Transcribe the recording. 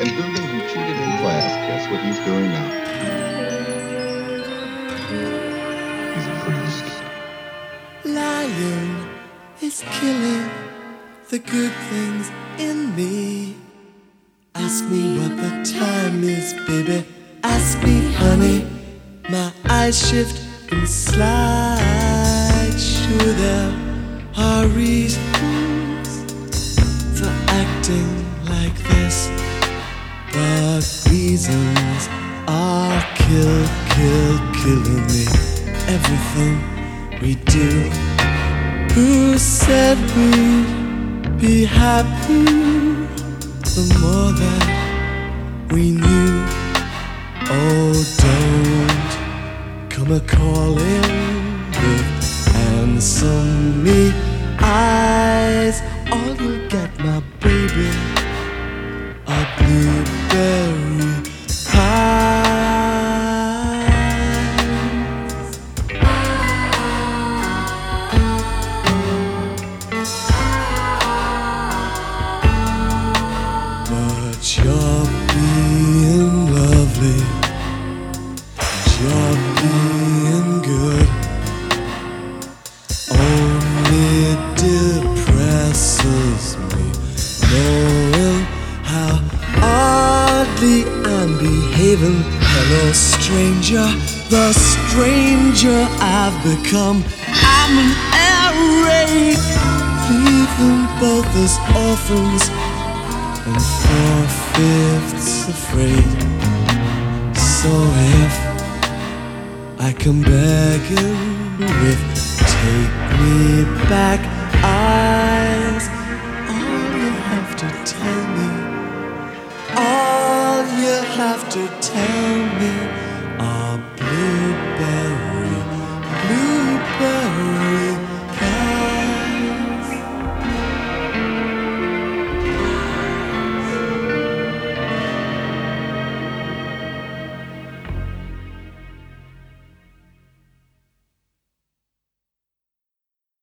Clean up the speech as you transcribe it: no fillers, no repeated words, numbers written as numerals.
And Dugan, who cheated in class, guess what he's doing now? He's a priest. Lying is killing the good things in me. Ask me what the time is, baby. Ask me, honey. My eyes shift and slide. Sure, there are reasons for acting like this, but reasons are killing me. Everything we do. Who said we'd be happy the more that we knew? Oh, don't come a-calling with handsome eyes. All you'll get, my baby, are blueberry pies. But you're being lovely, you're being good, only depresses me, knowing how oddly I'm behaving. Hello, stranger, the stranger I've become. I'm an air raid, leaving both as orphans and 4/5 afraid. So if I come begging with take me back eyes, all you have to tell me, all you have to tell me